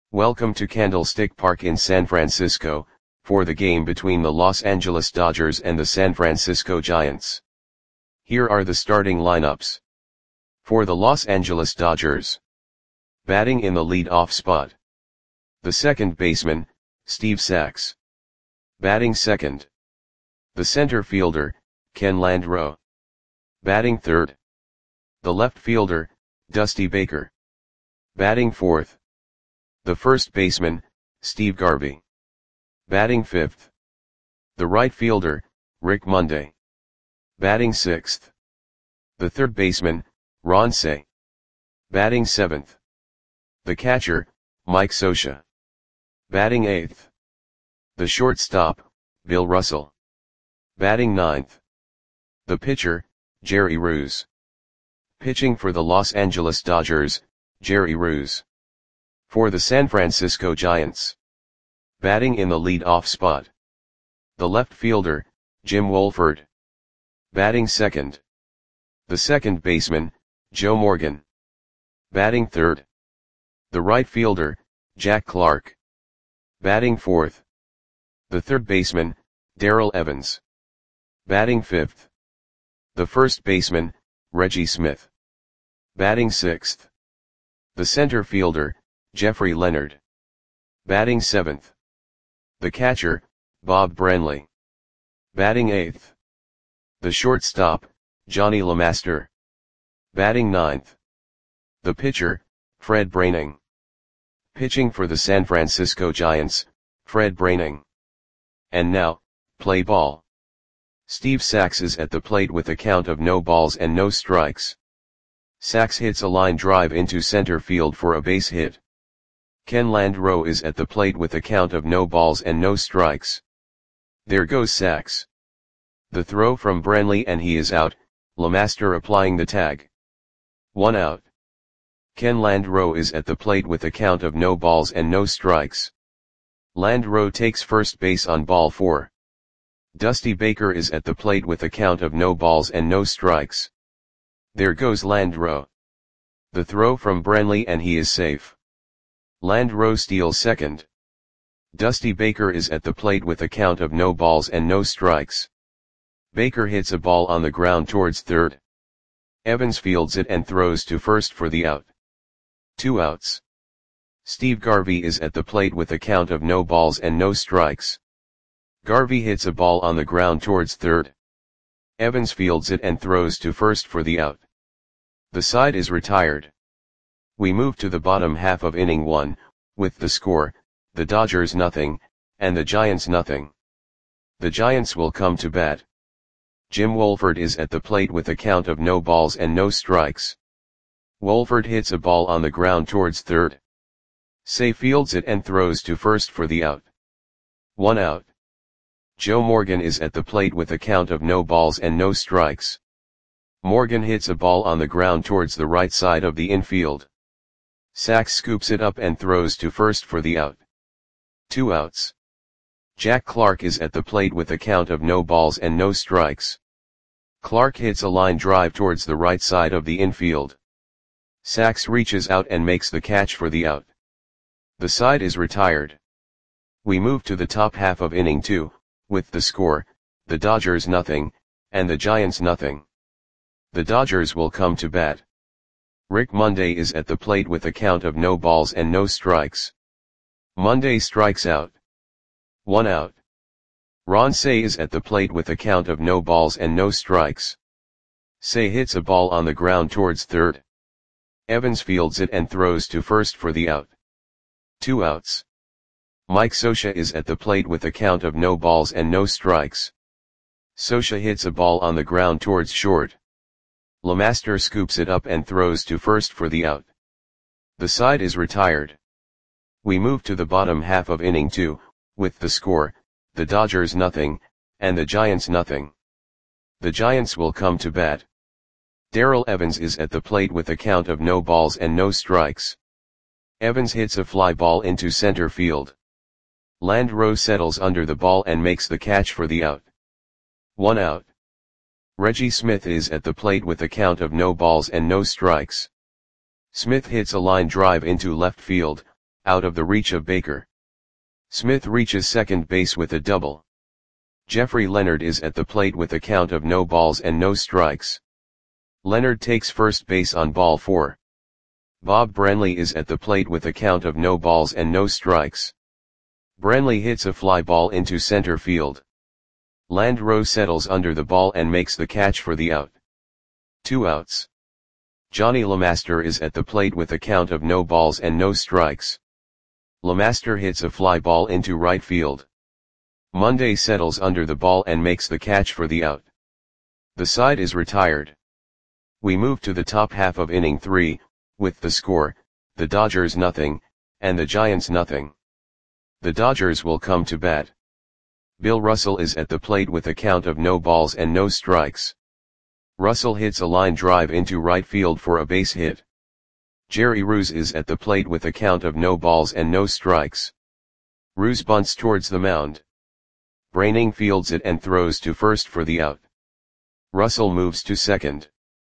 Welcome to Candlestick Park in San Francisco, for the game between the Los Angeles Dodgers and the San Francisco Giants. Here are the starting lineups. For the Los Angeles Dodgers. Batting in the lead-off spot. The second baseman, Steve Sax. Batting second. The center fielder, Ken Landreaux. Batting third. The left fielder, Dusty Baker. Batting fourth. The first baseman, Steve Garvey. Batting fifth. The right fielder, Rick Monday. Batting sixth. The third baseman, Ron Cey. Batting seventh. The catcher, Mike Scioscia. Batting eighth. The shortstop, Bill Russell. Batting ninth. The pitcher, Jerry Reuss. Pitching for the Los Angeles Dodgers, Jerry Reuss. For the San Francisco Giants. Batting in the lead-off spot. The left fielder, Jim Wohlford. Batting second. The second baseman, Joe Morgan. Batting third. The right fielder, Jack Clark. Batting fourth. The third baseman, Darrell Evans. Batting fifth. The first baseman, Reggie Smith. Batting sixth. The center fielder, Jeffrey Leonard. Batting seventh. The catcher, Bob Branley. Batting eighth. The shortstop, Johnny LeMaster. Batting ninth. The pitcher, Fred Braining. Pitching for the San Francisco Giants, Fred Braining. And now, play ball. Steve Sax is at the plate with a count of no balls and no strikes. Sax hits a line drive into center field for a base hit. Ken Landreaux is at the plate with a count of no balls and no strikes. There goes Sax. The throw from Branley and he is out, LeMaster applying the tag. 1 out. Ken Landreaux is at the plate with a count of no balls and no strikes. Landreaux takes first base on ball 4. Dusty Baker is at the plate with a count of no balls and no strikes. There goes Landreaux. The throw from Branley and he is safe. Landreaux steals second. Dusty Baker is at the plate with a count of no balls and no strikes. Baker hits a ball on the ground towards third. Evans fields it and throws to first for the out. 2 outs. Steve Garvey is at the plate with a count of no balls and no strikes. Garvey hits a ball on the ground towards third. Evans fields it and throws to first for the out. The side is retired. We move to the bottom half of inning 1, with the score, the Dodgers nothing, and the Giants nothing. The Giants will come to bat. Jim Wohlford is at the plate with a count of no balls and no strikes. Wohlford hits a ball on the ground towards third. Cey fields it and throws to first for the out. 1 out. Joe Morgan is at the plate with a count of no balls and no strikes. Morgan hits a ball on the ground towards the right side of the infield. Sax scoops it up and throws to first for the out. 2 outs. Jack Clark is at the plate with a count of no balls and no strikes. Clark hits a line drive towards the right side of the infield. Sax reaches out and makes the catch for the out. The side is retired. We move to the top half of inning 2, with the score, the Dodgers nothing, and the Giants nothing. The Dodgers will come to bat. Rick Monday is at the plate with a count of no balls and no strikes. Monday strikes out. 1 out. Ron Cey is at the plate with a count of no balls and no strikes. Cey hits a ball on the ground towards third. Evans fields it and throws to first for the out. 2 outs. Mike Scioscia is at the plate with a count of no balls and no strikes. Scioscia hits a ball on the ground towards short. LeMaster scoops it up and throws to first for the out. The side is retired. We move to the bottom half of inning 2, with the score, the Dodgers nothing, and the Giants nothing. The Giants will come to bat. Darrell Evans is at the plate with a count of no balls and no strikes. Evans hits a fly ball into center field. Landreaux settles under the ball and makes the catch for the out. 1 out. Reggie Smith is at the plate with a count of no balls and no strikes. Smith hits a line drive into left field, out of the reach of Baker. Smith reaches second base with a double. Jeffrey Leonard is at the plate with a count of no balls and no strikes. Leonard takes first base on ball 4. Bob Branley is at the plate with a count of no balls and no strikes. Branley hits a fly ball into center field. Landreau settles under the ball and makes the catch for the out. 2 outs. Johnny LeMaster is at the plate with a count of no balls and no strikes. LeMaster hits a fly ball into right field. Monday settles under the ball and makes the catch for the out. The side is retired. We move to the top half of inning 3, with the score, the Dodgers nothing, and the Giants nothing. The Dodgers will come to bat. Bill Russell is at the plate with a count of no balls and no strikes. Russell hits a line drive into right field for a base hit. Jerry Ruse is at the plate with a count of no balls and no strikes. Ruse bunts towards the mound. Braining fields it and throws to first for the out. Russell moves to second.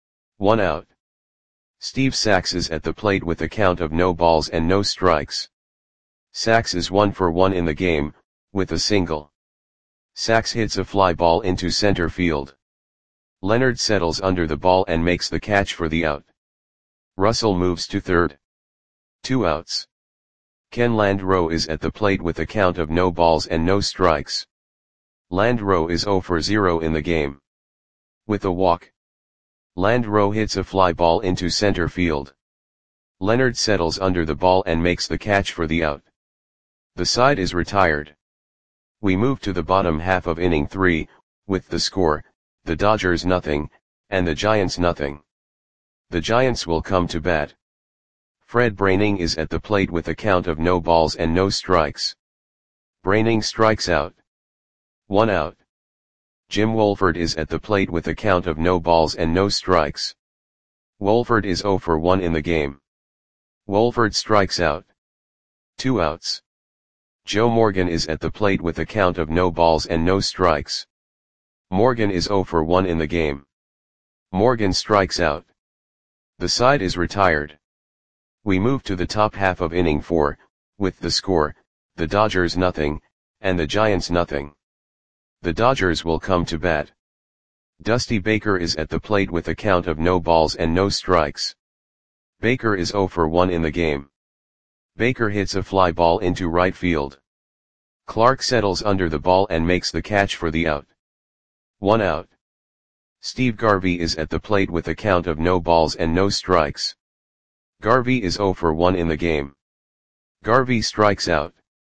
1 out. Steve Sax is at the plate with a count of no balls and no strikes. Sax is 1 for 1 in the game, with a single. Sax hits a fly ball into center field. Leonard settles under the ball and makes the catch for the out. Russell moves to third. 2 outs. Ken Landreau is at the plate with a count of no balls and no strikes. Landreau is 0 for 0 in the game. With a walk. Landreau hits a fly ball into center field. Leonard settles under the ball and makes the catch for the out. The side is retired. We move to the bottom half of inning 3, with the score, the Dodgers nothing, and the Giants nothing. The Giants will come to bat. Fred Braining is at the plate with a count of no balls and no strikes. Braining strikes out. 1 out. Jim Wolford is at the plate with a count of no balls and no strikes. Wolford is 0 for 1 in the game. Wolford strikes out. 2 outs. Joe Morgan is at the plate with a count of no balls and no strikes. Morgan is 0 for 1 in the game. Morgan strikes out. The side is retired. We move to the top half of inning 4, with the score, the Dodgers nothing, and the Giants nothing. The Dodgers will come to bat. Dusty Baker is at the plate with a count of no balls and no strikes. Baker is 0 for 1 in the game. Baker hits a fly ball into right field. Clark settles under the ball and makes the catch for the out. 1 out. Steve Garvey is at the plate with a count of no balls and no strikes. Garvey is 0 for 1 in the game. Garvey strikes out.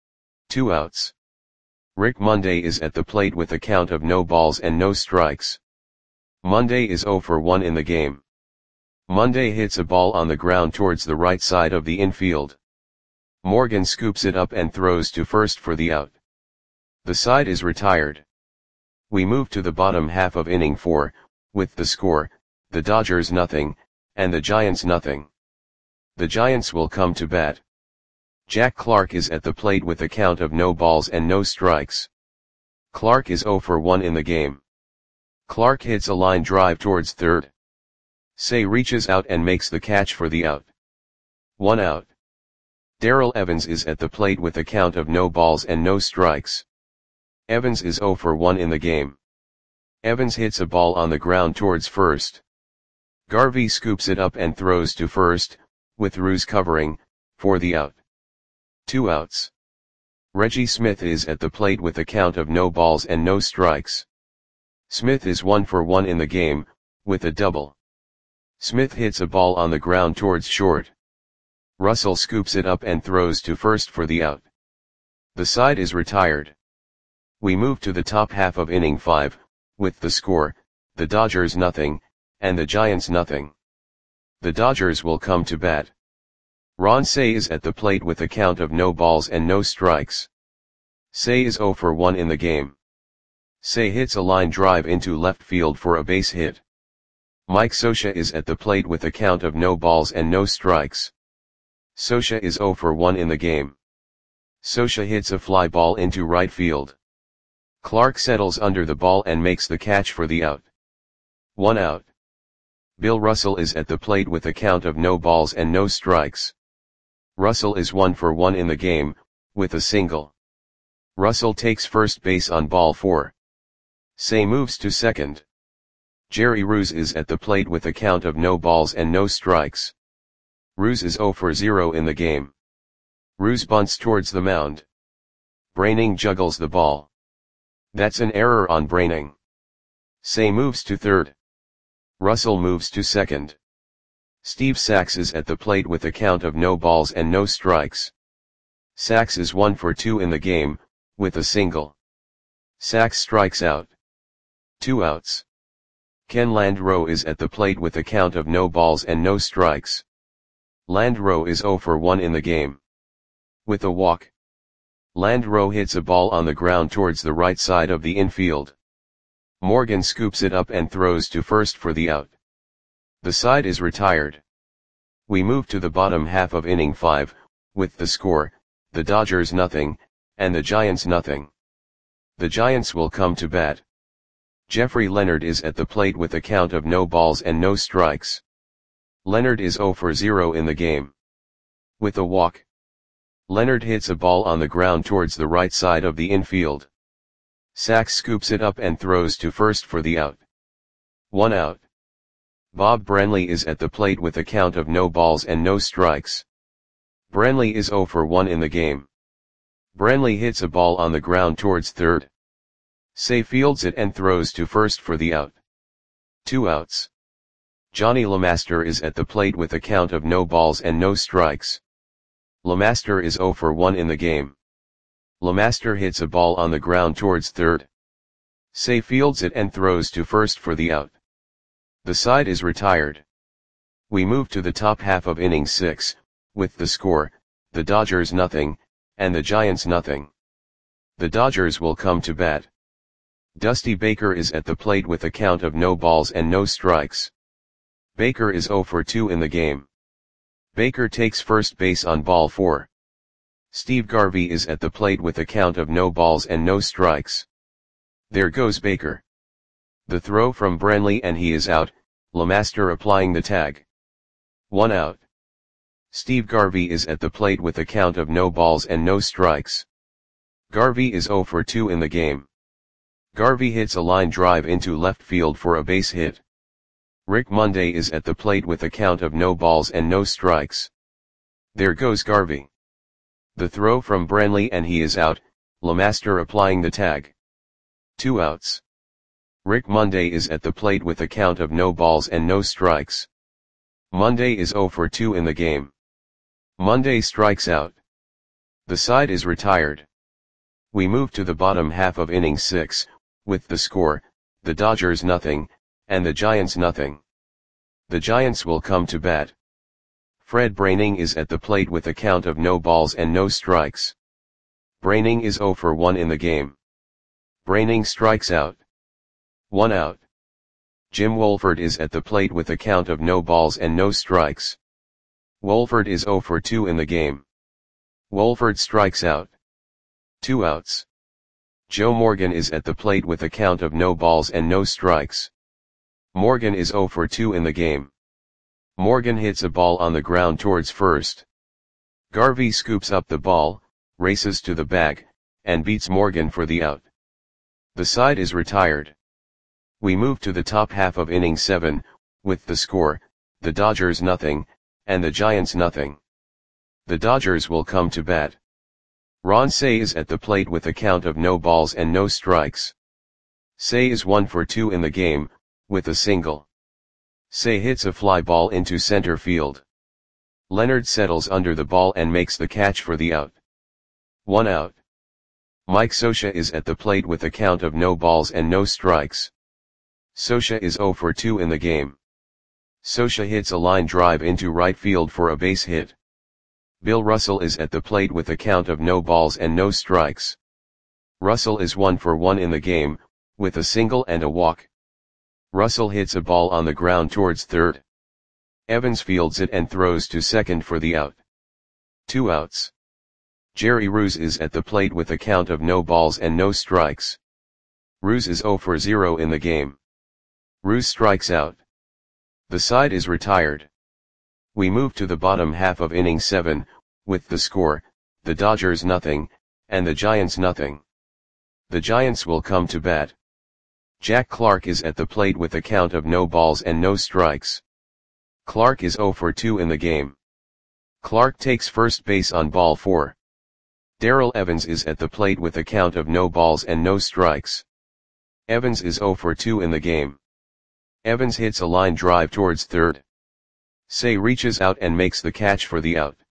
2 outs. Rick Monday is at the plate with a count of no balls and no strikes. Monday is 0 for 1 in the game. Monday hits a ball on the ground towards the right side of the infield. Morgan scoops it up and throws to first for the out. The side is retired. We move to the bottom half of inning 4, with the score, the Dodgers nothing, and the Giants nothing. The Giants will come to bat. Jack Clark is at the plate with a count of no balls and no strikes. Clark is 0 for 1 in the game. Clark hits a line drive towards third. Say reaches out and makes the catch for the out. 1 out. Darrell Evans is at the plate with a count of no balls and no strikes. Evans is 0 for 1 in the game. Evans hits a ball on the ground towards first. Garvey scoops it up and throws to first, with Ruse covering, for the out. 2 outs. Reggie Smith is at the plate with a count of no balls and no strikes. Smith is 1 for 1 in the game, with a double. Smith hits a ball on the ground towards short. Russell scoops it up and throws to first for the out. The side is retired. We move to the top half of inning 5, with the score, the Dodgers nothing, and the Giants nothing. The Dodgers will come to bat. Ron Cey is at the plate with a count of no balls and no strikes. Cey is 0 for 1 in the game. Cey hits a line drive into left field for a base hit. Mike Scioscia is at the plate with a count of no balls and no strikes. Scioscia is 0 for 1 in the game. Scioscia hits a fly ball into right field. Clark settles under the ball and makes the catch for the out. 1 out. Bill Russell is at the plate with a count of no balls and no strikes. Russell is 1 for 1 in the game, with a single. Russell takes first base on ball 4. Say moves to second. Jerry Roos is at the plate with a count of no balls and no strikes. Roos is 0 for 0 in the game. Roos bunts towards the mound. Braining juggles the ball. That's an error on Braining. Say moves to third. Russell moves to second. Steve Sax is at the plate with a count of no balls and no strikes. Sax is 1 for 2 in the game, with a single. Sax strikes out. 2 outs. Ken Landreau is at the plate with a count of no balls and no strikes. Landreau is 0 for 1 in the game. With a walk. Landreau hits a ball on the ground towards the right side of the infield. Morgan scoops it up and throws to first for the out. The side is retired. We move to the bottom half of inning 5, with the score, the Dodgers nothing, and the Giants nothing. The Giants will come to bat. Jeffrey Leonard is at the plate with a count of no balls and no strikes. Leonard is 0 for 0 in the game. With a walk. Leonard hits a ball on the ground towards the right side of the infield. Sax scoops it up and throws to first for the out. 1 out. Bob Branley is at the plate with a count of no balls and no strikes. Branley is 0 for 1 in the game. Branley hits a ball on the ground towards third. Say fields it and throws to first for the out. 2 outs. Johnny LeMaster is at the plate with a count of no balls and no strikes. LeMaster is 0 for 1 in the game. LeMaster hits a ball on the ground towards third. Say fields it and throws to first for the out. The side is retired. We move to the top half of inning 6, with the score, the Dodgers nothing, and the Giants nothing. The Dodgers will come to bat. Dusty Baker is at the plate with a count of no balls and no strikes. Baker is 0 for 2 in the game. Baker takes first base on ball 4. Steve Garvey is at the plate with a count of no balls and no strikes. There goes Baker. The throw from Branley and he is out, LeMaster applying the tag. 1 out. Steve Garvey is at the plate with a count of no balls and no strikes. Garvey is 0 for 2 in the game. Garvey hits a line drive into left field for a base hit. Rick Monday is at the plate with a count of no balls and no strikes. There goes Garvey. The throw from Branley and he is out, LeMaster applying the tag. 2 outs. Rick Monday is at the plate with a count of no balls and no strikes. Monday is 0 for 2 in the game. Monday strikes out. The side is retired. We move to the bottom half of inning 6, with the score, the Dodgers nothing, and the Giants nothing. The Giants will come to bat. Fred Braining is at the plate with a count of no balls and no strikes. Braining is 0 for 1 in the game. Braining strikes out. 1 out. Jim Wolford is at the plate with a count of no balls and no strikes. Wolford is 0 for 2 in the game. Wolford strikes out. 2 outs. Joe Morgan is at the plate with a count of no balls and no strikes. Morgan is 0 for 2 in the game. Morgan hits a ball on the ground towards first. Garvey scoops up the ball, races to the bag, and beats Morgan for the out. The side is retired. We move to the top half of inning 7, with the score, the Dodgers nothing, and the Giants nothing. The Dodgers will come to bat. Ron Cey is at the plate with a count of no balls and no strikes. Cey is 1 for 2 in the game, with a single. Cey hits a fly ball into center field. Leonard settles under the ball and makes the catch for the out. 1 out. Mike Scioscia is at the plate with a count of no balls and no strikes. Scioscia is 0 for 2 in the game. Scioscia hits a line drive into right field for a base hit. Bill Russell is at the plate with a count of no balls and no strikes. Russell is 1 for 1 in the game, with a single and a walk. Russell hits a ball on the ground towards third. Evans fields it and throws to second for the out. 2 outs. Jerry Roos is at the plate with a count of no balls and no strikes. Roos is 0 for 0 in the game. Roos strikes out. The side is retired. We move to the bottom half of inning 7, with the score, the Dodgers nothing, and the Giants nothing. The Giants will come to bat. Jack Clark is at the plate with a count of no balls and no strikes. Clark is 0 for 2 in the game. Clark takes first base on ball 4. Darrell Evans is at the plate with a count of no balls and no strikes. Evans is 0 for 2 in the game. Evans hits a line drive towards third. Say reaches out and makes the catch for the out.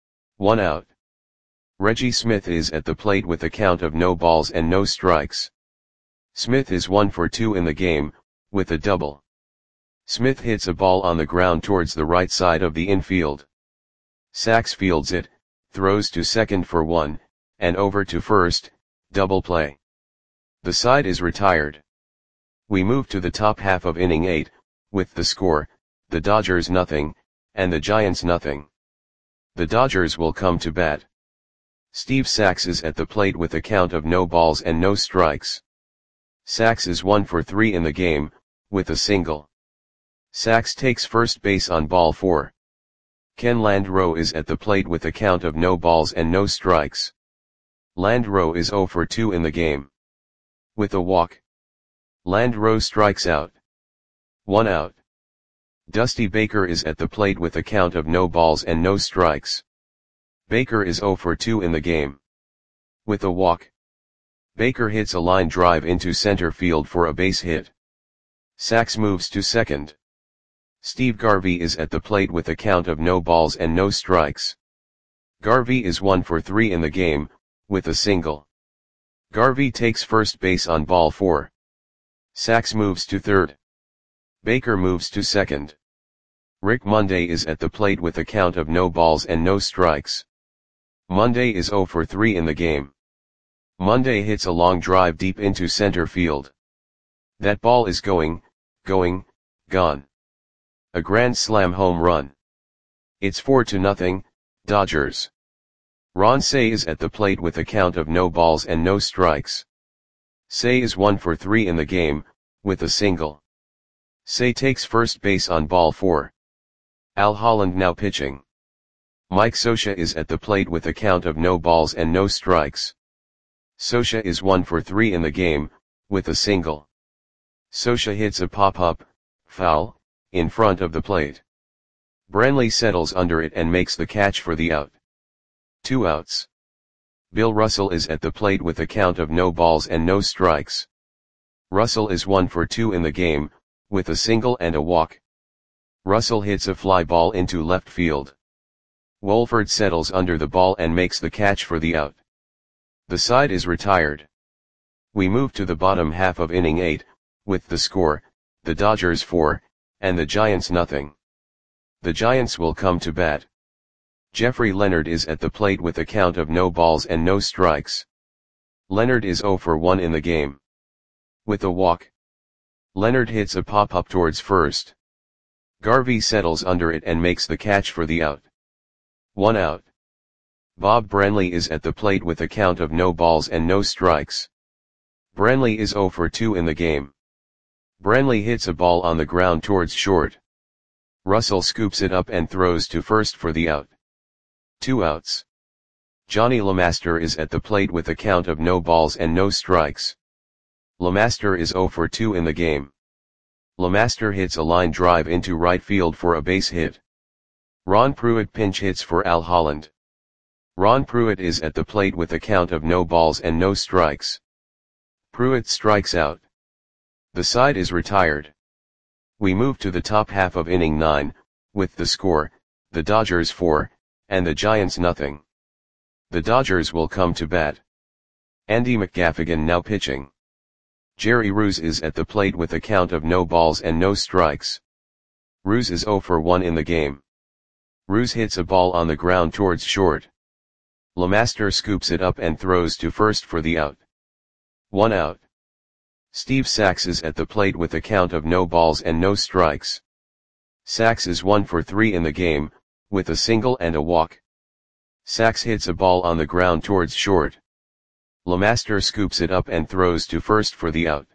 1 out. Reggie Smith is at the plate with a count of no balls and no strikes. Smith is 1 for 2 in the game, with a double. Smith hits a ball on the ground towards the right side of the infield. Sachs fields it, throws to second for 1, and over to first, double play. The side is retired. We move to the top half of inning 8, with the score, the Dodgers nothing, and the Giants nothing. The Dodgers will come to bat. Steve Sachs is at the plate with a count of no balls and no strikes. Sachs is 1 for 3 in the game, with a single. Sachs takes first base on ball 4. Ken Landreau is at the plate with a count of no balls and no strikes. Landreau is 0 for 2 in the game. With a walk. Landreau strikes out. 1 out. Dusty Baker is at the plate with a count of no balls and no strikes. Baker is 0 for 2 in the game. With a walk. Baker hits a line drive into center field for a base hit. Sachs moves to second. Steve Garvey is at the plate with a count of no balls and no strikes. Garvey is 1 for 3 in the game, with a single. Garvey takes first base on ball 4. Sachs moves to third. Baker moves to second. Rick Monday is at the plate with a count of no balls and no strikes. Monday is 0 for 3 in the game. Monday hits a long drive deep into center field. That ball is gone. A grand slam home run. It's 4-0, Dodgers. Ron Cey is at the plate with a count of no balls and no strikes. Cey is 1 for 3 in the game, with a single. Cey takes first base on ball 4. Al Holland now pitching. Mike Scioscia is at the plate with a count of no balls and no strikes. Scioscia is 1 for 3 in the game, with a single. Scioscia hits a pop-up, foul, in front of the plate. Brantley settles under it and makes the catch for the out. 2 outs. Bill Russell is at the plate with a count of no balls and no strikes. Russell is 1 for 2 in the game, with a single and a walk. Russell hits a fly ball into left field. Wolford settles under the ball and makes the catch for the out. The side is retired. We move to the bottom half of inning 8, with the score, the Dodgers 4, and the Giants nothing. The Giants will come to bat. Jeffrey Leonard is at the plate with a count of no balls and no strikes. Leonard is 0 for 1 in the game. With a walk. Leonard hits a pop-up towards first. Garvey settles under it and makes the catch for the out. 1 out. Bob Brantley is at the plate with a count of no balls and no strikes. Brantley is 0 for 2 in the game. Brantley hits a ball on the ground towards short. Russell scoops it up and throws to first for the out. 2 outs. Johnny LeMaster is at the plate with a count of no balls and no strikes. LeMaster is 0 for 2 in the game. LeMaster hits a line drive into right field for a base hit. Ron Pruitt pinch hits for Al Holland. Ron Pruitt is at the plate with a count of no balls and no strikes. Pruitt strikes out. The side is retired. We move to the top half of inning 9, with the score, the Dodgers 4, and the Giants nothing. The Dodgers will come to bat. Andy McGaffigan now pitching. Jerry Ruse is at the plate with a count of no balls and no strikes. Ruse is 0 for 1 in the game. Ruse hits a ball on the ground towards short. LeMaster scoops it up and throws to first for the out. 1 out. Steve Sachs is at the plate with a count of no balls and no strikes. Sachs is 1 for 3 in the game, with a single and a walk. Sachs hits a ball on the ground towards short. LeMaster scoops it up and throws to first for the out.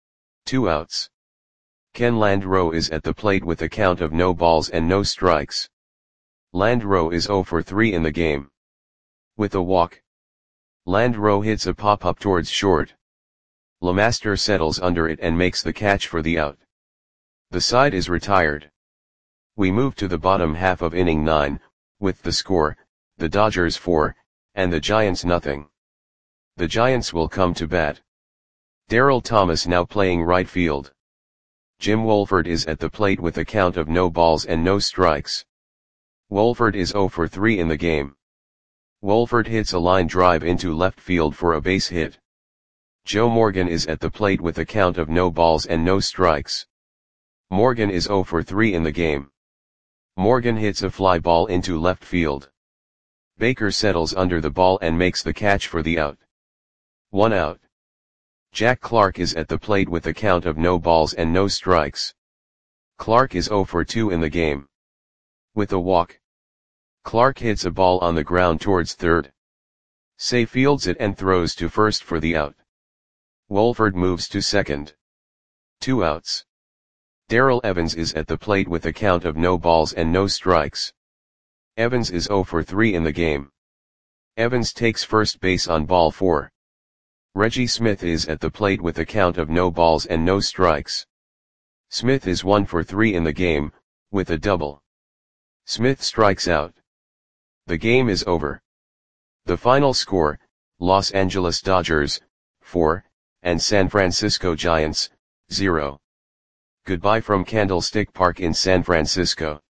2 outs. Ken Landreau is at the plate with a count of no balls and no strikes. Landreau is 0 for 3 in the game. With a walk, Landreau hits a pop-up towards short. Lemaster settles under it and makes the catch for the out. The side is retired. We move to the bottom half of inning 9, with the score, the Dodgers 4, and the Giants nothing. The Giants will come to bat. Darryl Thomas now playing right field. Jim Wohlford is at the plate with a count of no balls and no strikes. Wohlford is 0 for 3 in the game. Wohlford hits a line drive into left field for a base hit. Joe Morgan is at the plate with a count of no balls and no strikes. Morgan is 0 for 3 in the game. Morgan hits a fly ball into left field. Baker settles under the ball and makes the catch for the out. 1 out. Jack Clark is at the plate with a count of no balls and no strikes. Clark is 0 for 2 in the game. With a walk, Clark hits a ball on the ground towards third. Say fields it and throws to first for the out. Wohlford moves to second. 2 outs. Darrell Evans is at the plate with a count of no balls and no strikes. Evans is 0 for 3 in the game. Evans takes first base on ball 4. Reggie Smith is at the plate with a count of no balls and no strikes. Smith is 1 for 3 in the game, with a double. Smith strikes out. The game is over. The final score, Los Angeles Dodgers, 4, and San Francisco Giants, 0. Goodbye from Candlestick Park in San Francisco.